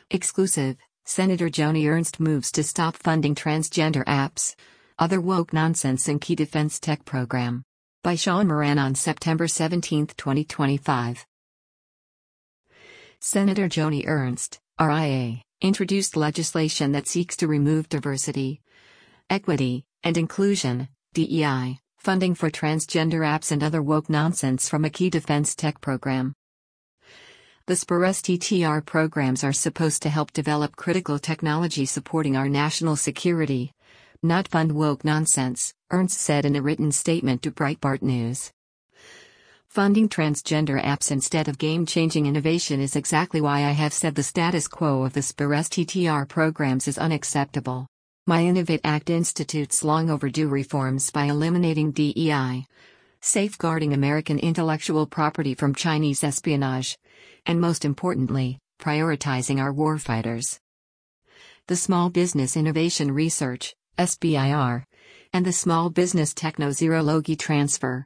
Exclusive, Senator Joni Ernst moves to stop funding transgender apps. Other woke nonsense in key defense tech program. By Sean Moran on September 17, 2025. Senator Joni Ernst, RIA, introduced legislation that seeks to remove diversity, equity, and inclusion, DEI, funding for transgender apps and other woke nonsense from a key defense tech program. The SPIR-STTR programs are supposed to help develop critical technology supporting our national security, not fund woke nonsense, Ernst said in a written statement to Breitbart News. Funding transgender apps instead of game-changing innovation is exactly why I have said the status quo of the SPIR-STTR programs is unacceptable. My Innovate Act institutes long overdue reforms by eliminating DEI, safeguarding American intellectual property from Chinese espionage, and most importantly, prioritizing our warfighters. The Small Business Innovation Research, SBIR, and the Small Business Techno-Zero-Logi Transfer,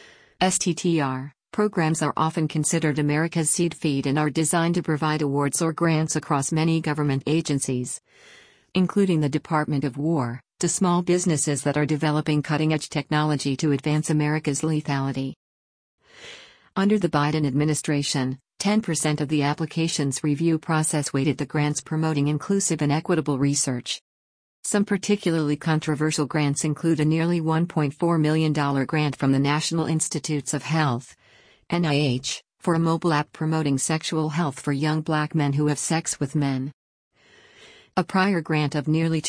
STTR, programs are often considered America's seed feed and are designed to provide awards or grants across many government agencies, including the Department of War, to small businesses that are developing cutting-edge technology to advance America's lethality. Under the Biden administration, 10% of the applications review process weighted the grants promoting inclusive and equitable research. Some particularly controversial grants include a nearly $1.4 million grant from the National Institutes of Health, NIH, for a mobile app promoting sexual health for young black men who have sex with men. A prior grant of nearly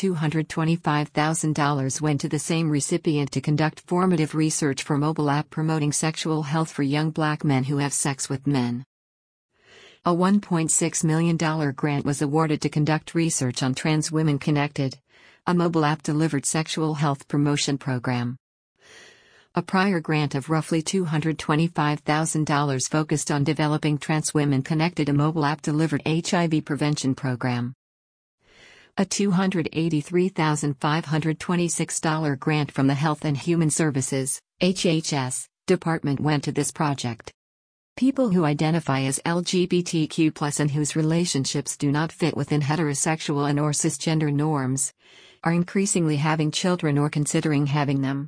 $225,000 went to the same recipient to conduct formative research for mobile app promoting sexual health for young black men who have sex with men. A $1.6 million grant was awarded to conduct research on Trans Women Connected, a mobile app-delivered sexual health promotion program. A prior grant of roughly $225,000 focused on developing Trans Women Connected, a mobile app-delivered HIV prevention program. A $283,526 grant from the Health and Human Services, HHS, department went to this project. People who identify as LGBTQ+ and whose relationships do not fit within heterosexual and/or cisgender norms are increasingly having children or considering having them.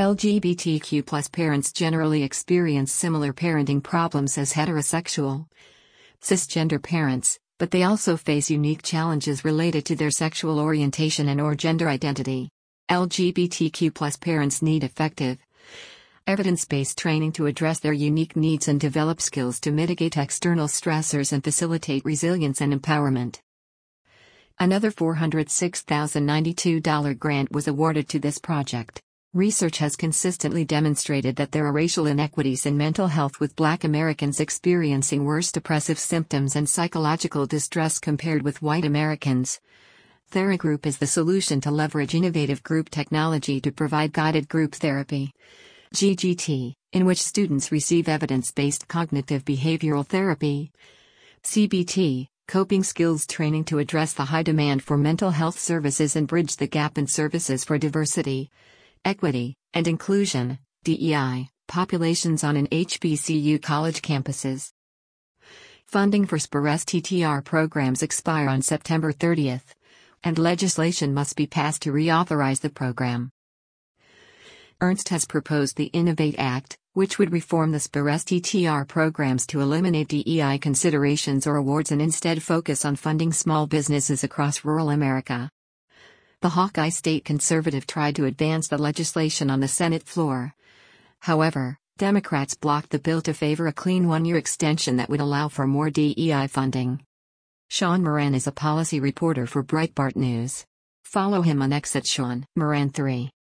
LGBTQ+ parents generally experience similar parenting problems as heterosexual, cisgender parents, but they also face unique challenges related to their sexual orientation and/or gender identity. LGBTQ+ parents need effective, evidence-based training to address their unique needs and develop skills to mitigate external stressors and facilitate resilience and empowerment. Another $406,092 grant was awarded to this project. Research has consistently demonstrated that there are racial inequities in mental health, with Black Americans experiencing worse depressive symptoms and psychological distress compared with white Americans. Theragroup is the solution to leverage innovative group technology to provide guided group therapy, GGT, in which students receive evidence-based cognitive behavioral therapy, CBT, coping skills training to address the high demand for mental health services and bridge the gap in services for diversity, equity, and inclusion, DEI, populations on an HBCU college campuses. Funding for SPIR-STTR programs expire on September 30, and legislation must be passed to reauthorize the program. Ernst has proposed the Innovate Act, which would reform the SPIR-STTR programs to eliminate DEI considerations or awards and instead focus on funding small businesses across rural America. The Hawkeye State Conservative tried to advance the legislation on the Senate floor. However, Democrats blocked the bill to favor a clean one-year extension that would allow for more DEI funding. Sean Moran is a policy reporter for Breitbart News. Follow him on X at Sean Moran 3.